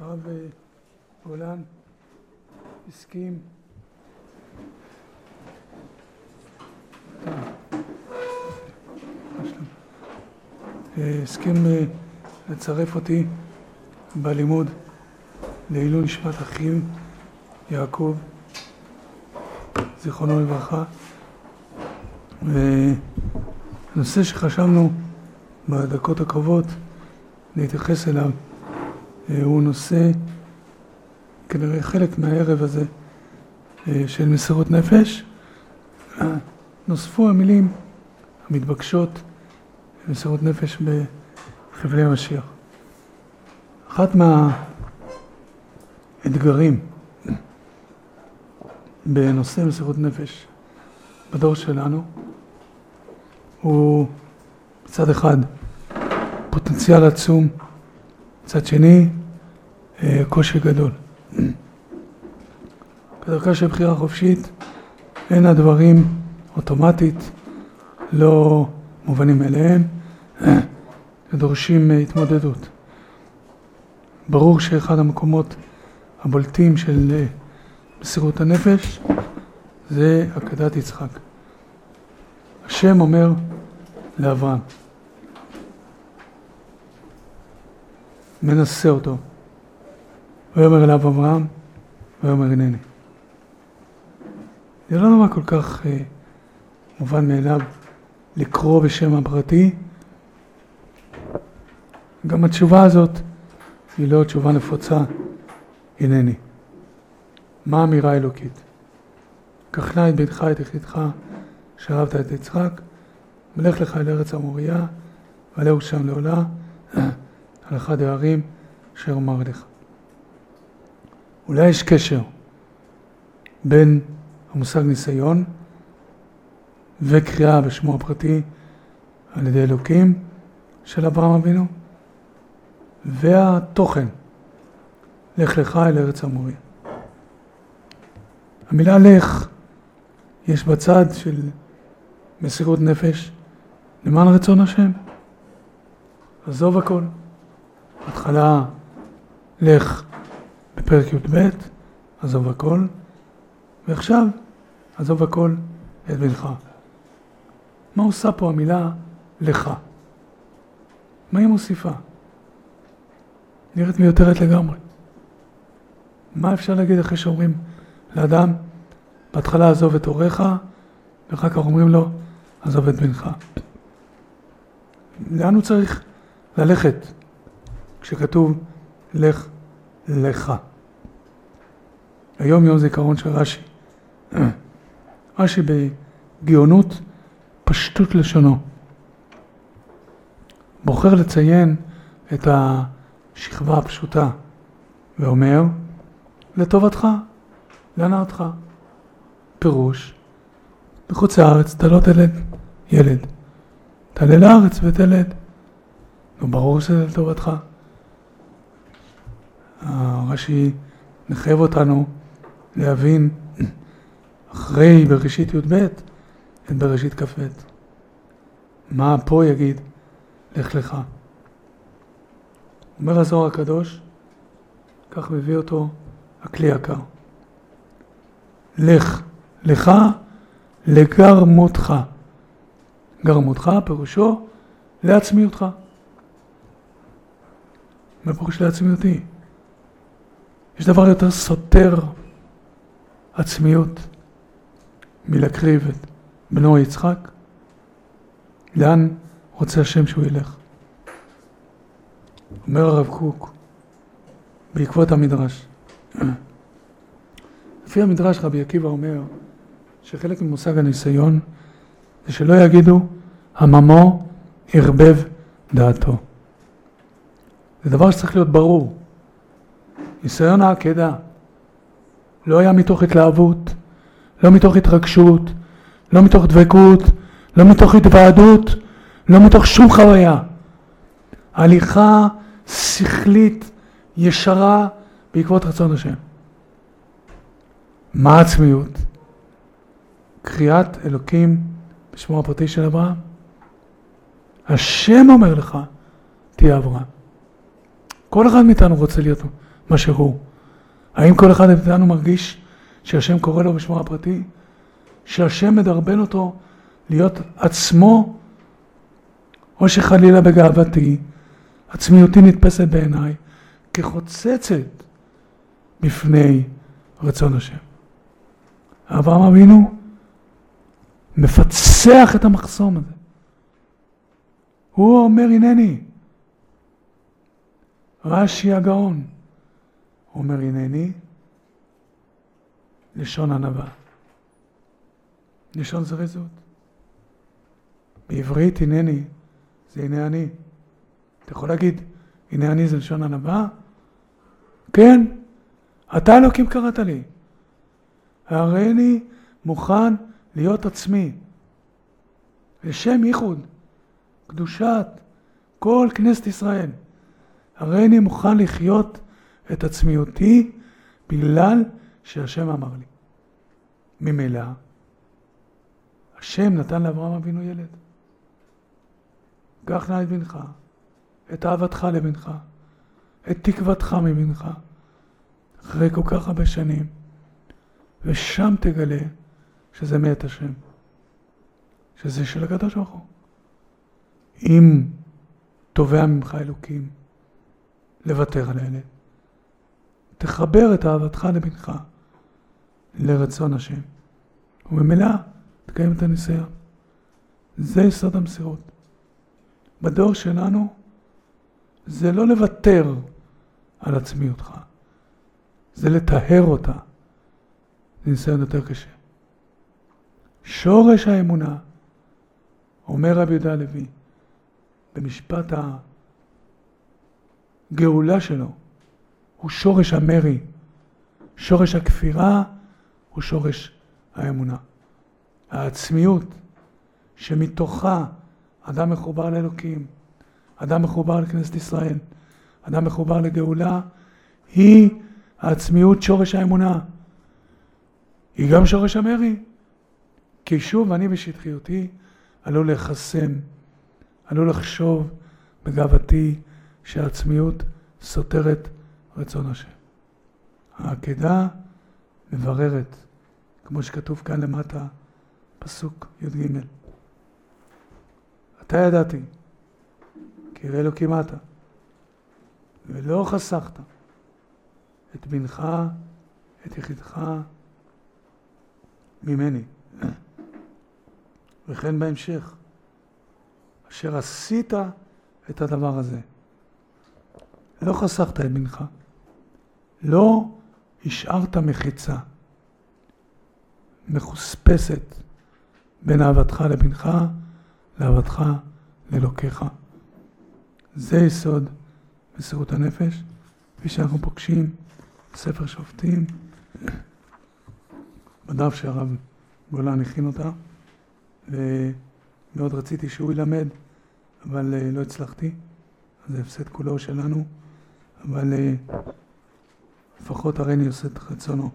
הרב גולן הסכים לצרף אותי בלימוד לעילוי נשמת אחיו יעקב זיכרונו לברכה. והנושא שחשבנו בדקות הקרובות להתייחס אליו הוא נושא כנראה חלק מהערב הזה של מסירות נפש. נוספו המילים המתבקשות מסירות נפש בחבלי המשיח. אחת מהאתגרים בנושא מסירות נפש בדור שלנו הוא מצד אחד פוטנציאל עצום, מצד שני קושי גדול. כדרכה של בחירה חופשית אין הדברים אוטומטית, לא מובנים אליהם, ודורשים התמודדות. ברור שאחד המקומות הבולטים של מסירות הנפש זה עקדת יצחק. השם אומר לאברהם, מנסה אותו, ויאמר אליו אברהם, ויאמר הנני. זה לא דבר כל כך מובן מאליו לקרוא בשם הפרטי. גם התשובה הזאת היא לא תשובה נפוצה, הנני. מה האמירה האלוקית? קח נא את בנך את יחידך שאהבת את יצחק, ולך לך אל ארץ המוריה, ועלהו שם לעולה, על אחד הערים אשר אומר לך. אולי יש קשר בין המושג ניסיון וקריאה בשמו הפרטי על ידי אלוקים של אברהם אבינו, והתוכן, לך לך אל ארץ המוריה. המילה לך יש בצד של מסירות נפש למען רצון השם. עזוב הכל. התחלה לך בפרק י"ב, עזוב הכל, ועכשיו עזוב הכל את בנך. מה עושה פה המילה לך? מה היא מוסיפה? נראית מיותרת לגמרי. מה אפשר להגיד אחרי שאומרים לאדם, בהתחלה עזוב את הוריך, ואחר כך אומרים לו, עזוב את בנך. לאן הוא צריך ללכת כשכתוב לך לך? היום יום זיכרון של רש"י. רש"י בגאונות פשטות לשונו בוחר לציין את השכבה הפשוטה ואומר לטובתך, להנאתך. פירוש, בחוץ לארץ אתה לא תלד ילד, תעלה לארץ ותלד. לא ברור שזה לטובתך. רש"י מחייב אותנו להבין אחרי בראשית י"ב את בראשית כ"ב. מה פה יגיד לך לך? אומר הזוהר הקדוש, כך מביא אותו הכלי יקר. לך לך לגרמותך. גרמותך פירושו לעצמיותך. מה פירוש לעצמיותי? יש דבר יותר סותר עצמיות מלהקריב את בנו יצחק? לאן רוצה השם שהוא ילך? אומר הרב קוק בעקבות המדרש. לפי המדרש רבי עקיבא אומר שחלק ממושג הניסיון זה שלא יגידו הממו ערבב דעתו. זה דבר שצריך להיות ברור. ניסיון העקדה לא היה מתוך התלהבות, לא מתוך התרגשות, לא מתוך דבקות, לא מתוך התוועדות, לא מתוך שום חוויה. הליכה שכלית ישרה בעקבות רצון השם. מה העצמיות? קריאת אלוקים בשמו הפרטי של אברהם. השם אומר לך, תהיה אברהם. כל אחד מאיתנו רוצה להיות מה שהוא. האם כל אחד מאיתנו מרגיש שהשם קורא לו בשמו הפרטי? שהשם מדרבן אותו להיות עצמו, או שחלילה בגאוותי, עצמיותי נתפסת בעיניי כחוצצת בפני רצון השם. אברהם אבינו מפצח את המחסום הזה. הוא אומר הנני. רש"י הגאון אומר הנני, לשון ענווה. לשון זריזות. בעברית הנני זה הנה אני. אתה יכול להגיד הנה אני זה לשון ענווה? כן, אתה אלוקים קראת לי. הרי אני מוכן להיות עצמי. לשם ייחוד, קדושת כל כנסת ישראל. הרי אני מוכן לחיות את עצמיותי בגלל שהשם אמר לי. ממילא, השם נתן לאברהם אבינו ילד. קח נא את בנך, את אהבתך לבנך, את תקוותך מבנך, אחרי כל כך הרבה שנים, ושם תגלה שזה מאת השם, שזה של הקדוש ברוך הוא. אם תובע ממך אלוקים לוותר על הילד, תחבר את אהבתך לבנך לרצון השם, וממילא תקיים את הניסיון. זה יסוד המסירות. בדור שלנו זה לא לוותר על עצמיותך, זה לטהר אותה. זה ניסיון יותר קשה. שורש האמונה, אומר רבי יהודה הלוי, במשפט הגאולה שלו, הוא שורש המרי. שורש הכפירה הוא שורש האמונה. העצמיות שמתוכה אדם מחובר לאלוקים, אדם מחובר לכנסת ישראל, אדם מחובר לגאולה, היא העצמיות שורש האמונה. היא גם שורש המרי. כי שוב אני בשטחיותי עלול לחסם, עלול לחשוב בגאוותי שהעצמיות סותרת רצון השם. העקדה מבררת, כמו שכתוב כאן למטה, פסוק י"ג. אתה ידעתי, כי יראה אלוקים אתה, ולא חסכת את בנך, את יחידך ממני. וכן בהמשך, אשר עשית את הדבר הזה, לא חסכת את בנך, לא השארת מחיצה מחוספסת בין אהבתך לבנך לאהבתך לאלוקיך. זה יסוד מסירות הנפש, כפי שאנחנו פוגשים בספר שופטים, בדף שהרב גולן הכין אותה, ומאוד רציתי שהוא ילמד, אבל לא הצלחתי, אז זה הפסד כולו שלנו, אבל לפחות הריני עושה את רצונו.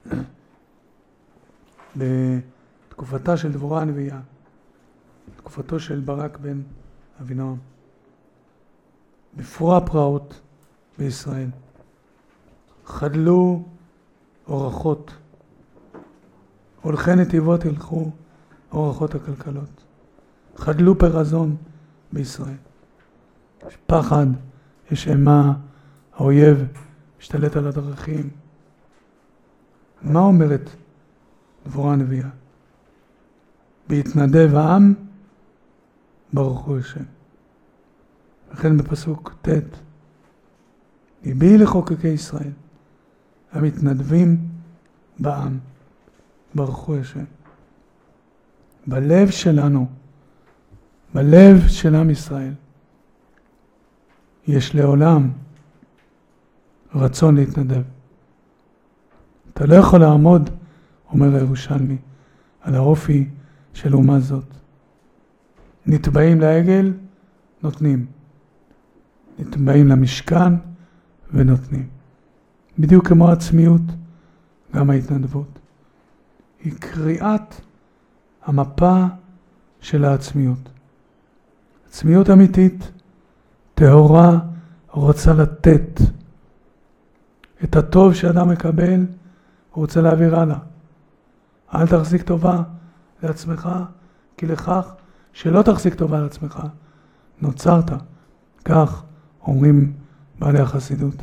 בתקופתה של דבורה הנביאה, תקופתו של ברק בן אבינועם, בפרוע הפרעות בישראל, חדלו אורחות, הולכי נתיבות ילכו אורחות הכלכלות, חדלו פרזון בישראל. יש פחד, יש אימה, האויב משתלט על הדרכים. מה אומרת דבורה הנביאה? בהתנדב העם ברכו השם. וכן בפסוק ט', ליבי לחוקקי ישראל, המתנדבים בעם ברכו השם. בלב שלנו, בלב של עם ישראל, יש לעולם רצון להתנדב. אתה לא יכול לעמוד, אומר הירושלמי, על האופי של אומה זאת. נתבעים לעגל, נותנים. נתבעים למשכן ונותנים. בדיוק כמו העצמיות, גם ההתנדבות. היא קריאת המפה של העצמיות. עצמיות אמיתית, טהורה, רוצה לתת. את הטוב שאדם מקבל, הוא רוצה להעביר הלאה. אל תחזיק טובה לעצמך, כי לכך שלא תחזיק טובה לעצמך, נוצרת. כך אומרים בעלי החסידות.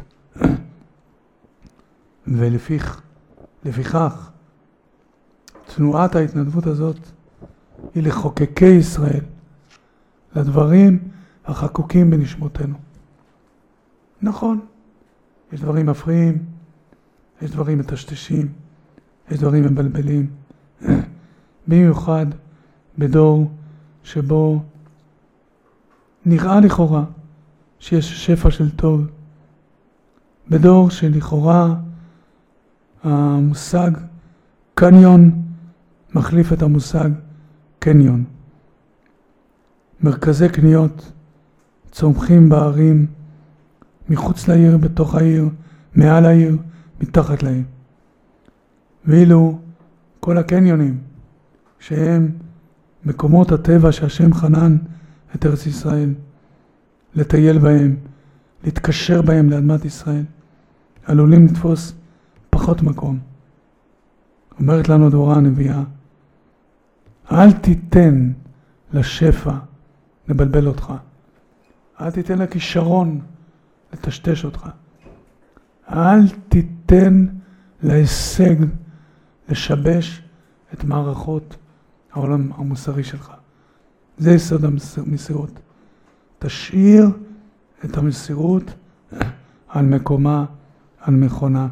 ולפיכך, תנועת ההתנדבות הזאת היא לחוקקי ישראל, לדברים החקוקים בנשמותינו. נכון, יש דברים מפריעים, יש דברים מטשטשים, יש דברים מבלבלים, במיוחד בדור שבו נראה לכאורה שיש שפע של טוב, בדור שלכאורה המושג קניון מחליף את המושג קניון. מרכזי קניות צומחים בערים, מחוץ לעיר, בתוך העיר, מעל העיר, מתחת לעיר. ואילו כל הקניונים, שהם מקומות הטבע שהשם חנן את ארץ ישראל, לטייל בהם, להתקשר בהם לאדמת ישראל, עלולים לתפוס פחות מקום. אומרת לנו דבורה הנביאה, אל תיתן לשפע לבלבל אותך. אל תיתן לכישרון לטשטש אותך. אל תיתן להישג לשבש את מערכות העולם המוסרי שלך. זה יסוד המסירות. תשאיר את המסירות על מקומה, על מכונה.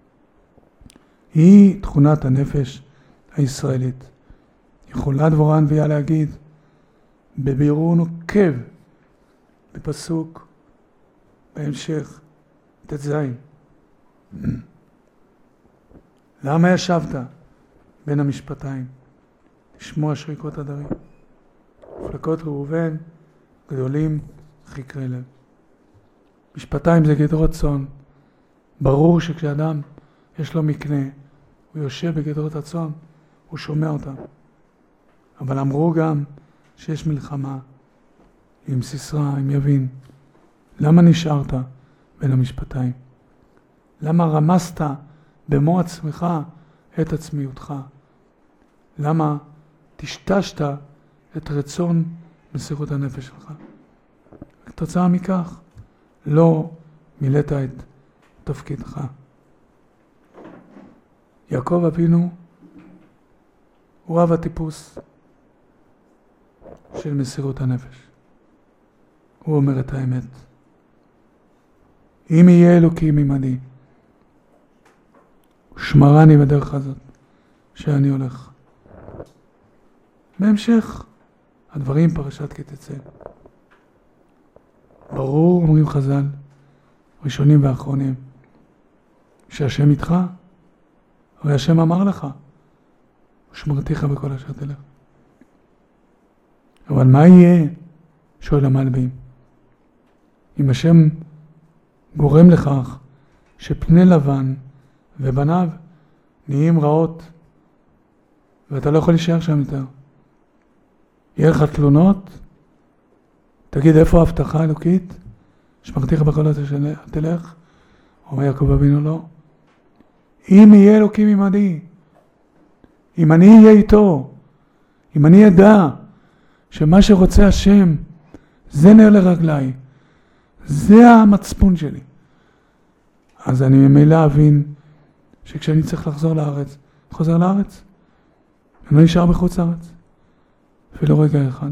היא תכונת הנפש הישראלית. יכולה דבורה הנביאה להגיד בבירור נוקב בפסוק בהמשך ט"ז. למה ישבת בין המשפטיים לשמוע שריקות הדרים? פלקות ראובן גדולים חקרי לב. משפטיים זה גדרות צאן. ברור שכשאדם יש לו מקנה, הוא יושב בגדרות הצאן, הוא שומע אותם. אבל אמרו גם שיש מלחמה עם סיסרא, עם יבין. למה נשארת בין המשפטיים? למה רמסת במו עצמך את עצמיותך? למה תשתשת את רצון מסירות הנפש שלך? כתוצאה מכך לא מילאת את תפקידך. יעקב אבינו הוא אב הטיפוס של מסירות הנפש. הוא אומר את האמת. אם יהיה אלוקים עמדי, שמרני בדרך הזאת שאני הולך. בהמשך הדברים פרשת כי תצא. ברור, אומרים חז"ל, ראשונים ואחרונים, שהשם איתך, הרי השם אמר לך, ושמרתיך בכל אשר תלך. אבל מה יהיה? שואל המלבים. אם השם גורם לכך שפני לבן ובניו נהיים רעות, ואתה לא יכול להישאר שם יותר. יהיה לך תלונות? תגיד, איפה ההבטחה האלוקית? שמרתיך בכל אשר תלך? אומר יעקב אבינו לא. אם יהיה אלוקים עמדי, אם אני אהיה איתו, אם אני ידע שמה שרוצה השם זה נר לרגליי, זה המצפון שלי, אז אני ממילא אבין שכשאני צריך לחזור לארץ, חוזר לארץ, אני לא נשאר בחוץ לארץ, אפילו רגע אחד.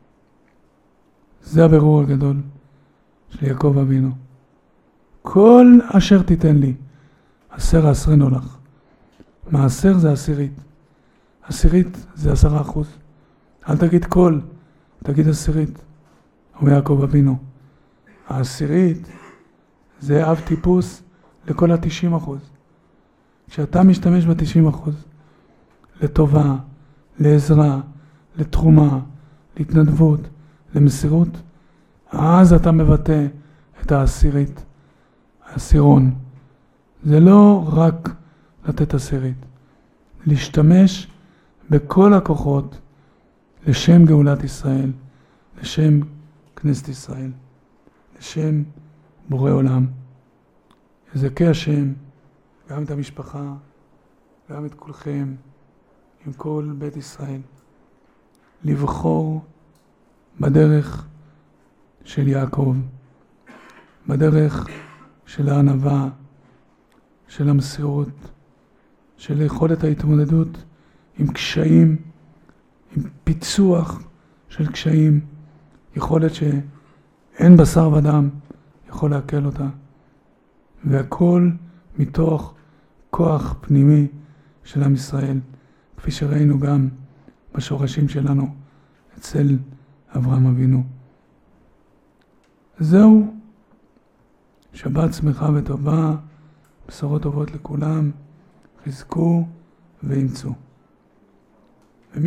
זה הבירור הגדול של יעקב אבינו. כל אשר תיתן לי, 10 אסרנו לך. מעשר זה 10. 10 זה 10%. אל תגיד כל, תגיד 10. אומר יעקב אבינו. 10 זה אב טיפוס לכל 90%. כשאתה משתמש 90% לטובה, לעזרה, לתרומה, להתנדבות, למסירות, אז אתה מבטא את 10. העשירון. זה לא רק לתת 10. להשתמש בכל הכוחות לשם גאולת ישראל, לשם כנסת ישראל, לשם בורא עולם. יזכה השם גם את המשפחה, גם את כולכם, עם כל בית ישראל, לבחור בדרך של יעקב, בדרך של הענווה, של המסירות, של יכולת ההתמודדות עם קשיים, עם פיצוח של קשיים, יכולת שאין בשר ודם יכול להקל אותה, והכל מתוך כוח פנימי של עם ישראל, כפי שראינו גם בשורשים שלנו אצל אברהם אבינו. זהו, שבת שמחה וטובה, בשורות טובות לכולם, חזקו ואמצו.